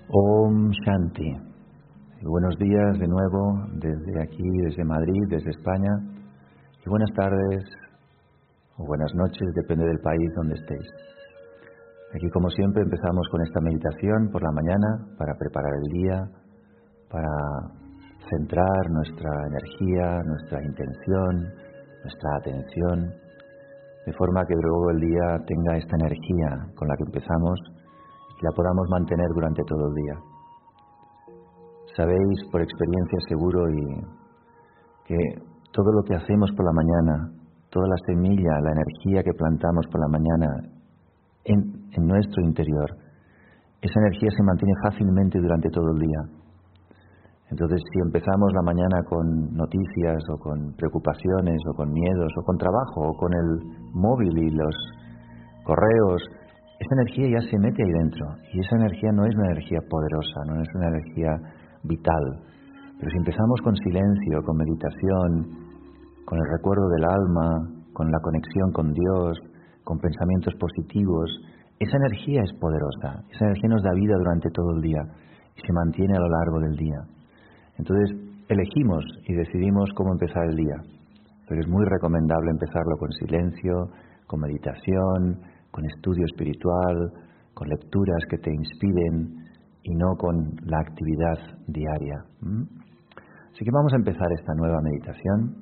Om Shanti. Buenos días de nuevo desde aquí, desde Madrid, desde España. Y buenas tardes o buenas noches, depende del país donde estéis. Aquí, como siempre, empezamos con esta meditación por la mañana para preparar el día, para centrar nuestra energía, nuestra intención, nuestra atención, de forma que luego el día tenga esta energía con la que empezamos y la podamos mantener durante todo el día. Sabéis por experiencia seguro que todo lo que hacemos por la mañana, toda la semilla, la energía que plantamos por la mañana en nuestro interior, esa energía se mantiene fácilmente durante todo el día. Entonces, si empezamos la mañana con noticias o con preocupaciones o con miedos o con trabajo o con el móvil y los correos, esa energía ya se mete ahí dentro y esa energía no es una energía poderosa, no es una energía vital. Pero si empezamos con silencio, con meditación, con el recuerdo del alma, con la conexión con Dios, con pensamientos positivos, esa energía es poderosa, esa energía nos da vida durante todo el día y se mantiene a lo largo del día. Entonces elegimos y decidimos cómo empezar el día, pero es muy recomendable empezarlo con silencio, con meditación, con estudio espiritual, con lecturas que te inspiren y no con la actividad diaria. Así que vamos a empezar esta nueva meditación,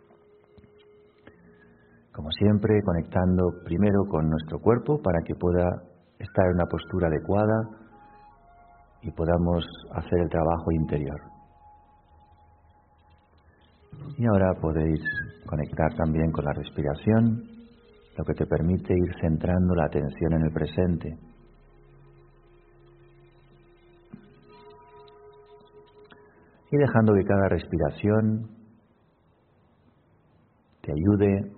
como siempre, conectando primero con nuestro cuerpo para que pueda estar en una postura adecuada y podamos hacer el trabajo interior. Y ahora podéis conectar también con la respiración, lo que te permite ir centrando la atención en el presente. Y dejando que cada respiración te ayude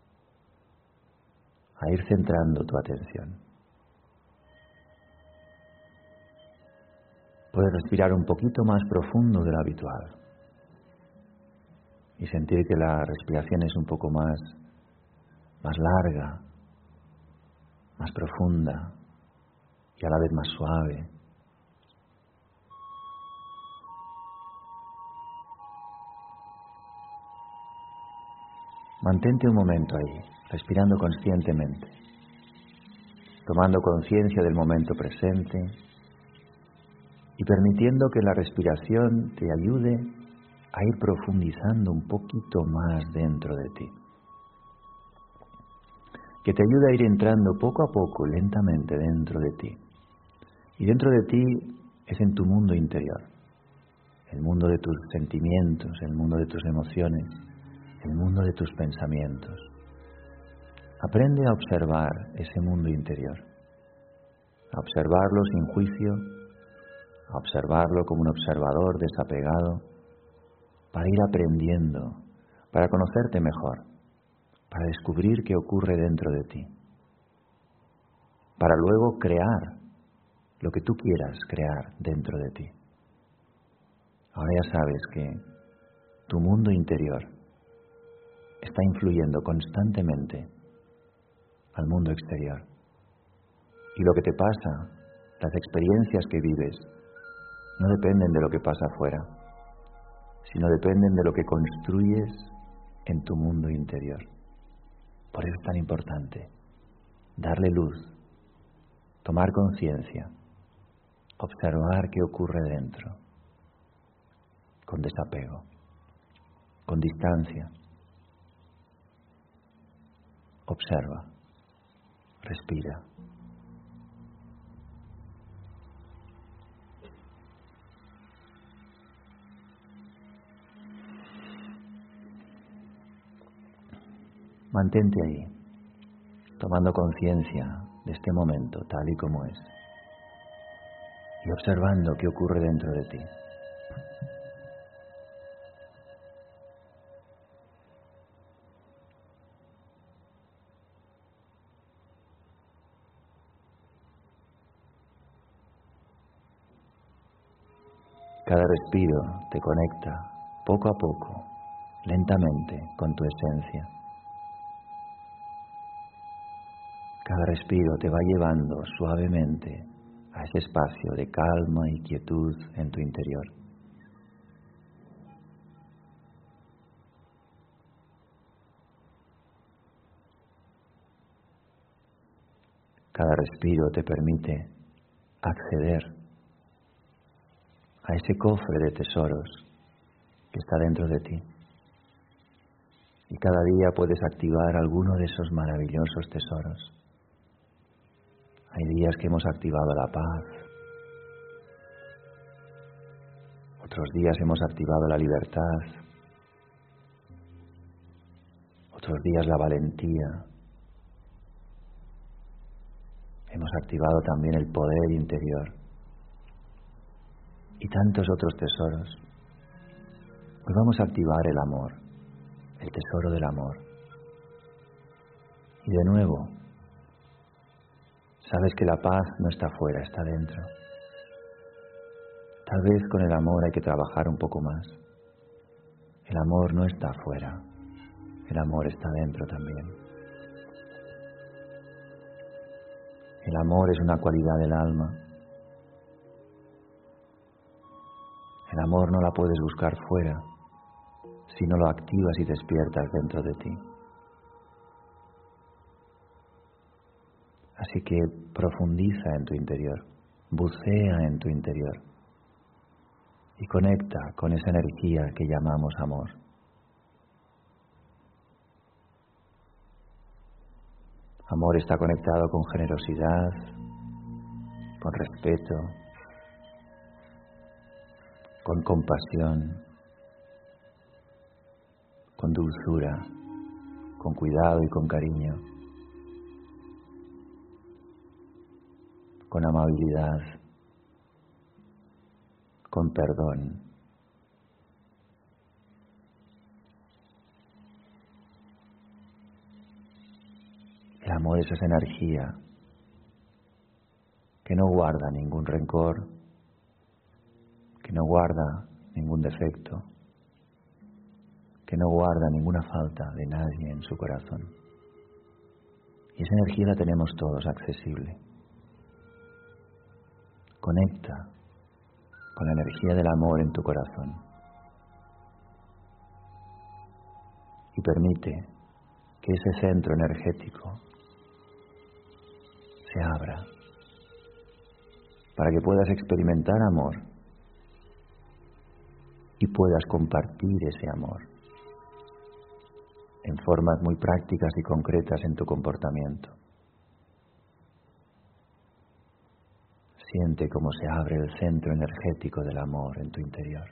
a ir centrando tu atención. Puedes respirar un poquito más profundo de lo habitual y sentir que la respiración es un poco más larga, más profunda y a la vez más suave. Mantente un momento ahí, respirando conscientemente, tomando conciencia del momento presente y permitiendo que la respiración te ayude a ir profundizando un poquito más dentro de ti. Que te ayude a ir entrando poco a poco, lentamente dentro de ti. Y dentro de ti es en tu mundo interior, el mundo de tus sentimientos, el mundo de tus emociones, el mundo de tus pensamientos. Aprende a observar ese mundo interior, a observarlo sin juicio, a observarlo como un observador desapegado, para ir aprendiendo, para conocerte mejor, para descubrir qué ocurre dentro de ti, para luego crear lo que tú quieras crear dentro de ti. Ahora ya sabes que tu mundo interior está influyendo constantemente al mundo exterior. Y lo que te pasa, las experiencias que vives, no dependen de lo que pasa afuera, sino dependen de lo que construyes en tu mundo interior. Por eso es tan importante darle luz, tomar conciencia, observar qué ocurre dentro, con desapego, con distancia. Observa, respira. Mantente ahí, tomando conciencia de este momento tal y como es y observando qué ocurre dentro de ti. Cada respiro te conecta poco a poco, lentamente, con tu esencia. Cada respiro te va llevando suavemente a ese espacio de calma y quietud en tu interior. Cada respiro te permite acceder a ese cofre de tesoros que está dentro de ti. Y cada día puedes activar alguno de esos maravillosos tesoros. Hay días que hemos activado la paz. Otros días hemos activado la libertad. Otros días la valentía. Hemos activado también el poder interior. Y tantos otros tesoros. Hoy vamos a activar el amor, el tesoro del amor. Y de nuevo, sabes que la paz no está fuera, está dentro. Tal vez con el amor hay que trabajar un poco más. El amor no está fuera, el amor está dentro también. El amor es una cualidad del alma. El amor no la puedes buscar fuera, si no lo activas y despiertas dentro de ti. Así que profundiza en tu interior, bucea en tu interior y conecta con esa energía que llamamos amor. Amor está conectado con generosidad, con respeto, con compasión, con dulzura, con cuidado y con cariño, con amabilidad, con perdón. El amor es esa energía que no guarda ningún rencor, que no guarda ningún defecto, que no guarda ninguna falta de nadie en su corazón. Y esa energía la tenemos todos accesible. Conecta con la energía del amor en tu corazón y permite que ese centro energético se abra para que puedas experimentar amor y puedas compartir ese amor en formas muy prácticas y concretas en tu comportamiento. Siente cómo se abre el centro energético del amor en tu interior.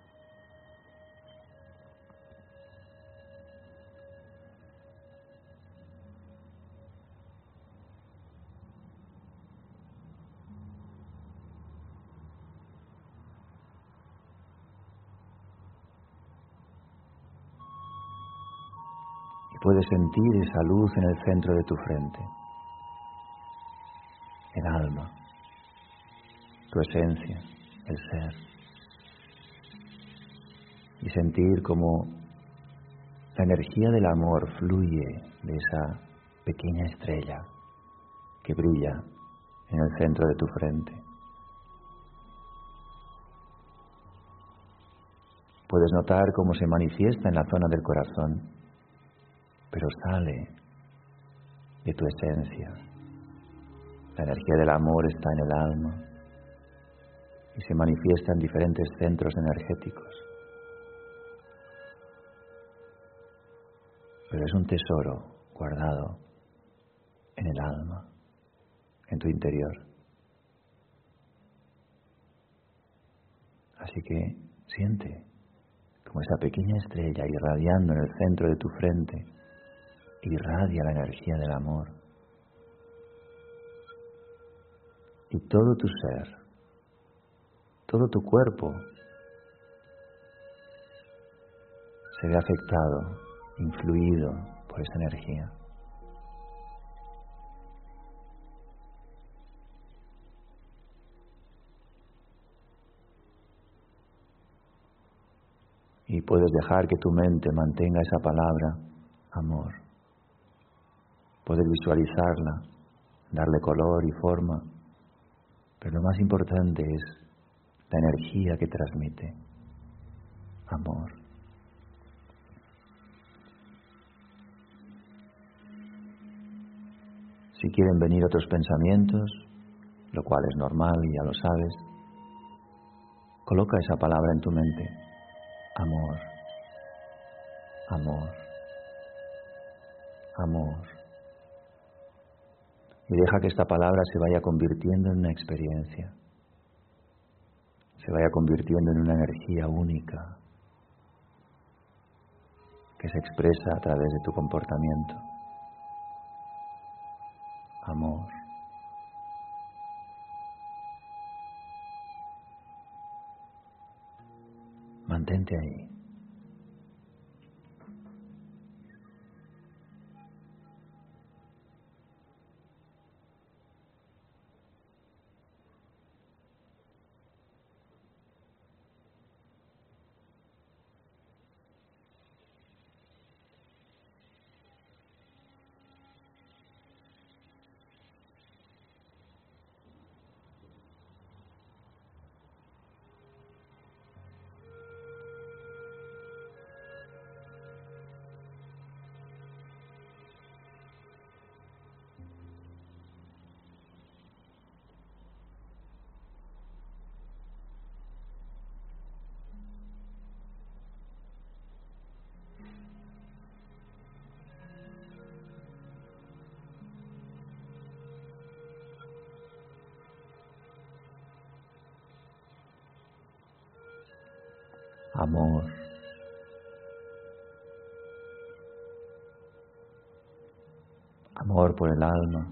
Y puedes sentir esa luz en el centro de tu frente, el alma, tu esencia, el ser. Y sentir cómo la energía del amor fluye de esa pequeña estrella que brilla en el centro de tu frente. Puedes notar cómo se manifiesta en la zona del corazón, pero sale de tu esencia. La energía del amor está en el alma y se manifiesta en diferentes centros energéticos. Pero es un tesoro guardado en el alma, en tu interior. Así que siente como esa pequeña estrella irradiando en el centro de tu frente irradia la energía del amor. Y todo tu ser, todo tu cuerpo se ve afectado, influido por esa energía. Y puedes dejar que tu mente mantenga esa palabra, amor. Puedes visualizarla, darle color y forma, Pero lo más importante es la energía que transmite. Amor. Si quieren venir otros pensamientos, lo cual es normal y ya lo sabes, coloca esa palabra en tu mente. Amor. Amor. Amor. Y deja que esta palabra se vaya convirtiendo en una experiencia, se vaya convirtiendo en una energía única que se expresa a través de tu comportamiento. Amor. Mantente ahí. Amor. Amor por el alma.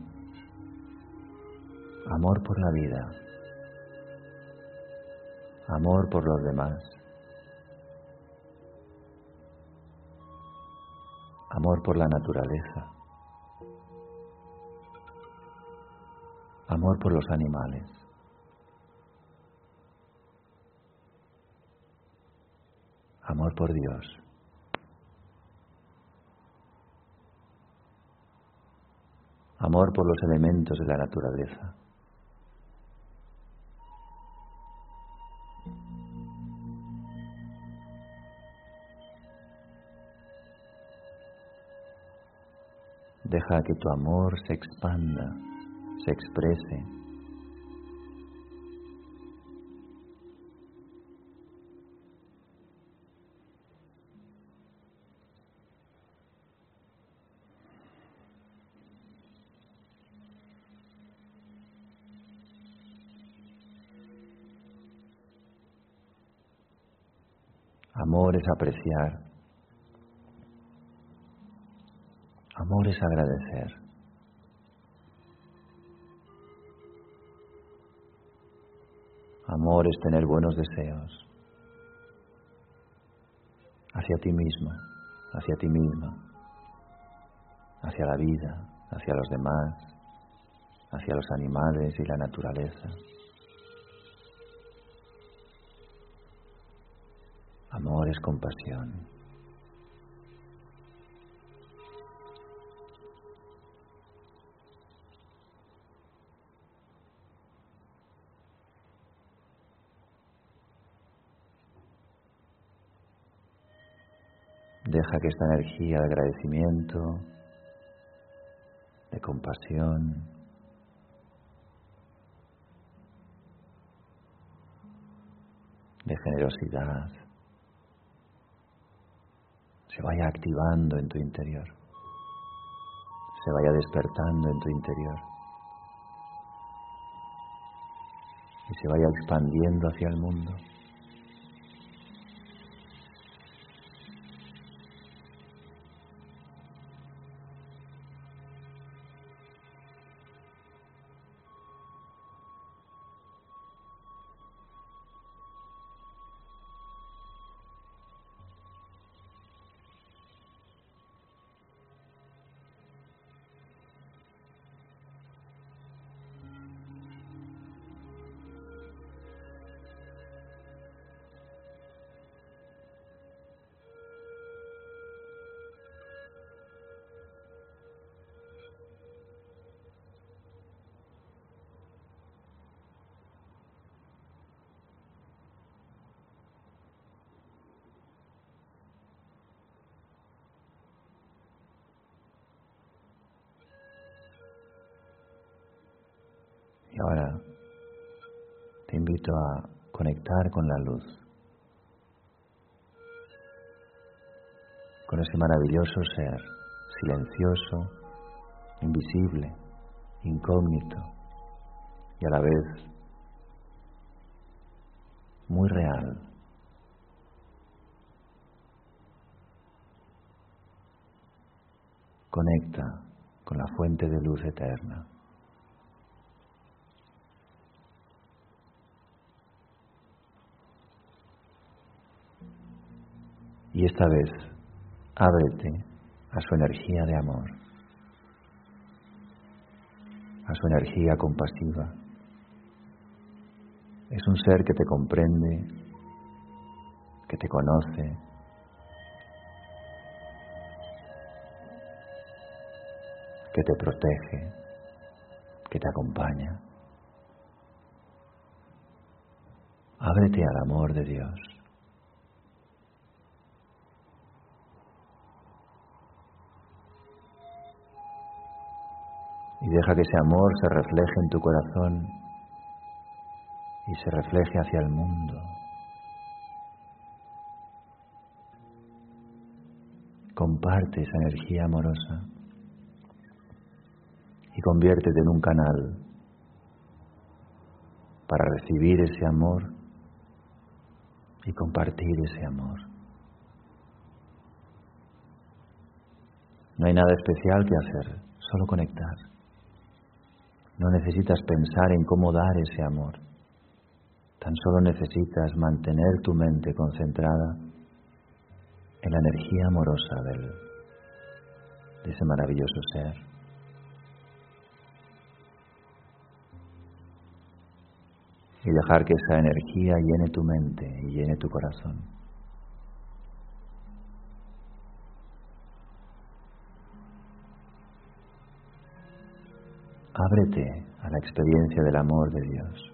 Amor por la vida. Amor por los demás. Amor por la naturaleza. Amor por los animales. Amor por Dios. Amor por los elementos de la naturaleza. Deja que tu amor se expanda, se exprese. Amor es apreciar. Amor es agradecer. Amor es tener buenos deseos hacia ti mismo, hacia ti misma, hacia la vida, hacia los demás, hacia los animales y la naturaleza. Amor es compasión. Deja que esta energía de agradecimiento, de compasión, de generosidad, se vaya activando en tu interior, se vaya despertando en tu interior y se vaya expandiendo hacia el mundo. ahora te invito a conectar con la luz, con ese maravilloso ser, silencioso, invisible, incógnito y a la vez muy real. Conecta con la fuente de luz eterna. Y esta vez, ábrete a su energía de amor, a su energía compasiva. Es un ser que te comprende, que te conoce, que te protege, que te acompaña. Ábrete al amor de Dios. Y deja que ese amor se refleje en tu corazón y se refleje hacia el mundo. Comparte esa energía amorosa y conviértete en un canal para recibir ese amor y compartir ese amor. No hay nada especial que hacer, solo conectar. No necesitas pensar en cómo dar ese amor. Tan solo necesitas mantener tu mente concentrada en la energía amorosa de ese maravilloso ser. Y dejar que esa energía llene tu mente y llene tu corazón. Ábrete a la experiencia del amor de Dios.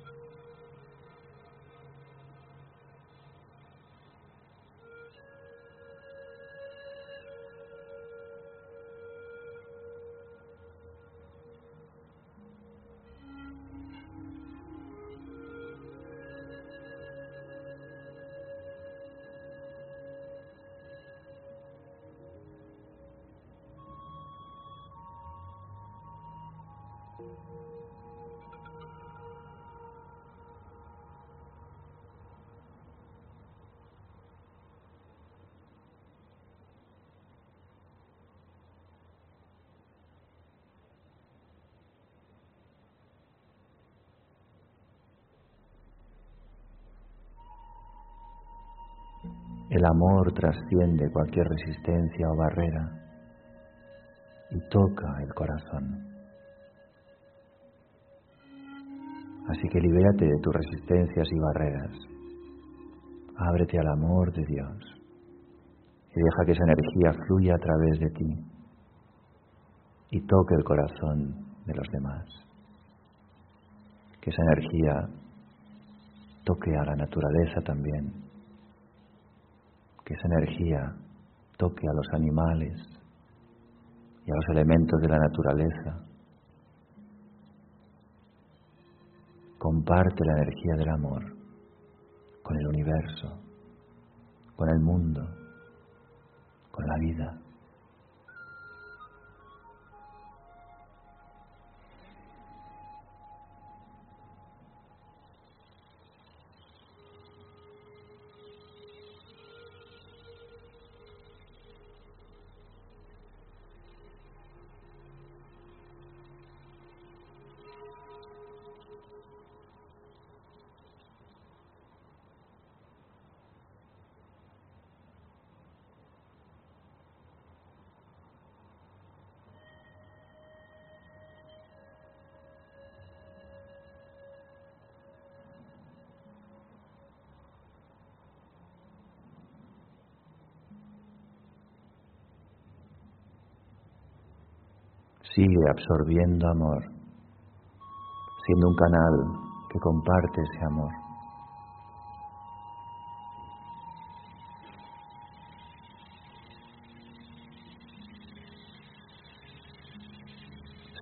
El amor trasciende cualquier resistencia o barrera y toca el corazón. Así que libérate de tus resistencias y barreras. Ábrete al amor de Dios y deja que esa energía fluya a través de ti y toque el corazón de los demás. Que esa energía toque a la naturaleza también. Que esa energía toque a los animales y a los elementos de la naturaleza. Comparte la energía del amor con el universo, con el mundo, con la vida. Sigue absorbiendo amor, siendo un canal que comparte ese amor.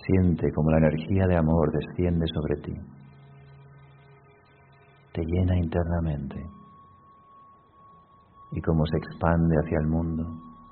Siente como la energía de amor desciende sobre ti, te llena internamente y cómo se expande hacia el mundo.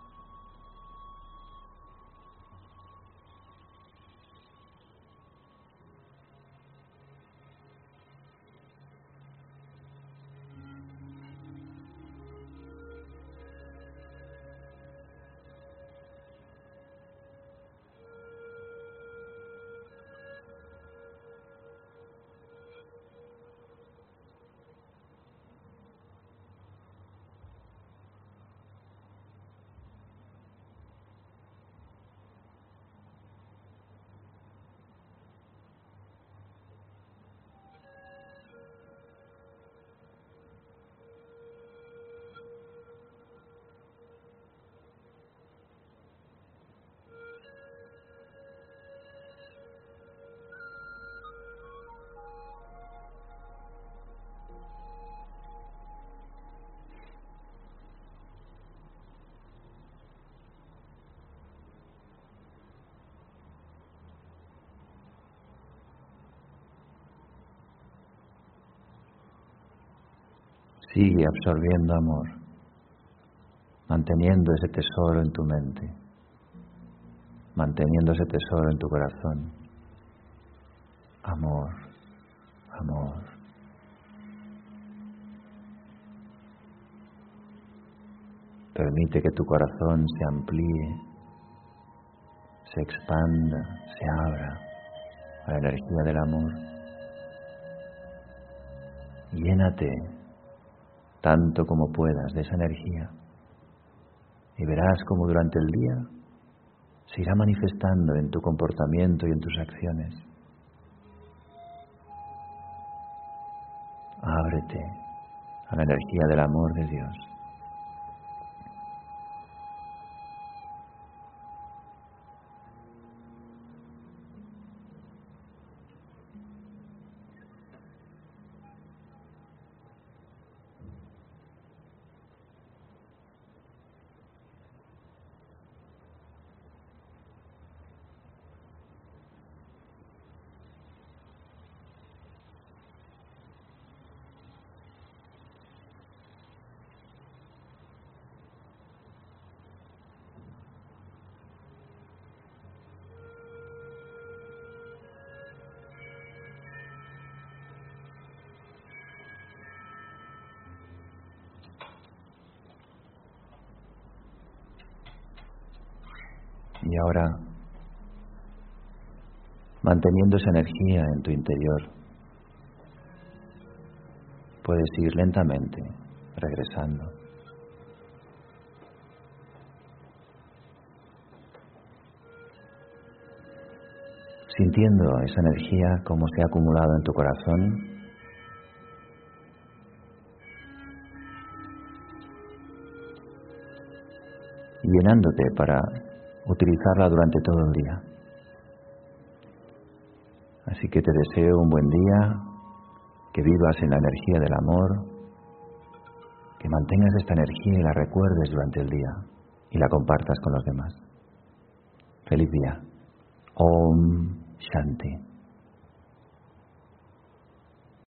Sigue absorbiendo amor, manteniendo ese tesoro en tu mente, manteniendo ese tesoro en tu corazón. Amor, amor. Permite que tu corazón se amplíe, se expanda, se abra a la energía del amor. Llénate tanto como puedas de esa energía y verás cómo durante el día se irá manifestando en tu comportamiento y en tus acciones. Ábrete a la energía del amor de Dios. Y ahora, manteniendo esa energía en tu interior, puedes ir lentamente regresando. Sintiendo esa energía como se ha acumulado en tu corazón, y llenándote para utilizarla durante todo el día. Así que te deseo un buen día, que vivas en la energía del amor, que mantengas esta energía y la recuerdes durante el día y la compartas con los demás. Feliz día. Om Shanti.